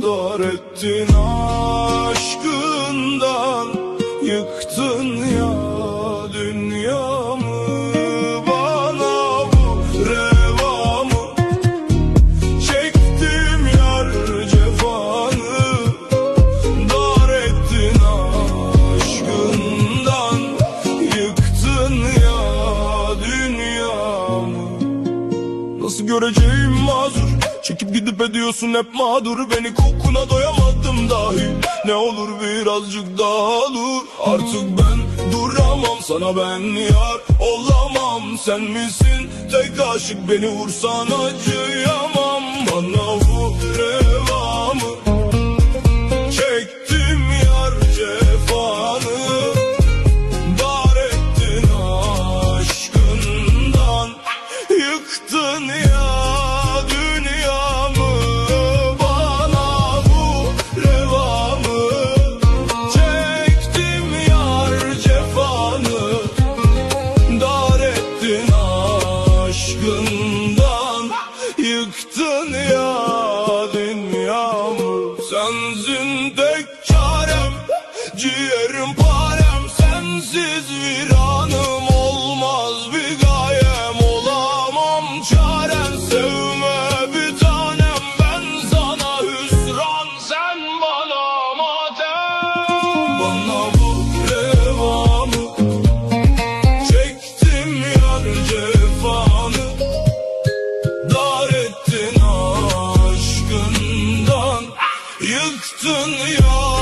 dar ettin aşkından, yıktın ya dünyamı. Bana bu reva mı? Çektim yar cefanı, dar ettin aşkından, yıktın ya dünyamı. Nasıl göreceğim mazur, çekip gidip ediyorsun hep mağdur. Beni kokuna doyamadım dahi, ne olur birazcık daha dur. Artık ben duramam, sana ben yar olamam. Sen misin tek aşık, beni vursan acıyamam. Bana bu reva mı? Çektim yar cefanı, dar ettin aşkından, yıktın ya dünyamı. Bana bu reva mı? Çektim yar cefanı, dar ettin aşkından, yıktın ya dünyamı. Sensin tek çarem, ciğerim parem, sensiz viranım. Olmaz bir gayem, olamam çarem. Sevme bir tanem, ben sana hüsran, sen bana matem. Bana bu reva mı? Çektim yar cefanı, dar ettin aşkından, yıktın ya